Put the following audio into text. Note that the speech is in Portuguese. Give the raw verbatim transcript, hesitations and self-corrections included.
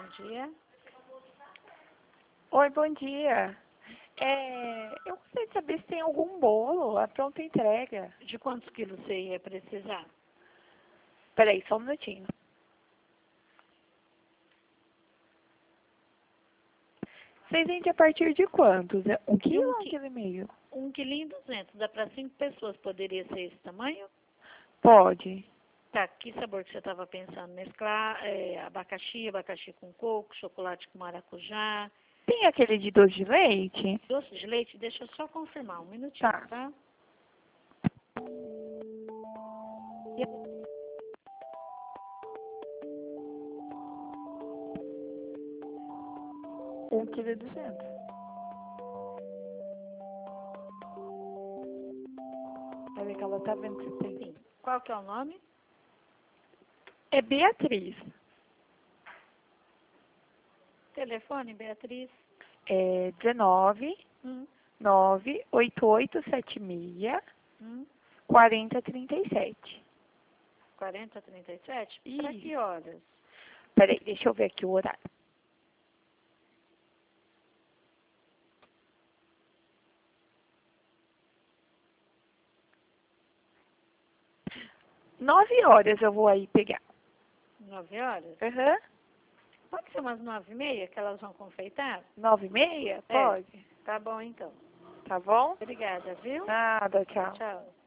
dia. Oi, bom dia. É, eu gostaria de saber se tem algum bolo à pronta entrega. De quantos quilos você ia precisar? Peraí, só um minutinho. Vocês vendem a partir de quantos? É Um De quilo um, ou um qui quilo e meio? um quilinho e duzentos. Dá para cinco pessoas. Poderia ser esse tamanho? Pode. Tá, que sabor que você estava pensando? Mesclar é, abacaxi, abacaxi com coco, chocolate com maracujá. Tem aquele de doce de leite? Doce de leite? Deixa eu só confirmar. Um minutinho, Tá. tá? Um quilo e duzentos. Vai ver que ela tá vendo se tem. Sim. Qual que é o nome? É Beatriz. Telefone, Beatriz? É dezenove, Hum, nove oito oito sete seis, hum. quatro zero três sete. quarenta, trinta e sete? Para Isso. que horas? Peraí, deixa eu ver aqui o horário. Nove horas eu vou aí pegar. Nove horas? Aham. Pode ser umas nove e meia que elas vão confeitar? Nove e meia? É. Pode. Tá bom, então. Tá bom? Obrigada, viu? Nada, tchau. Tchau.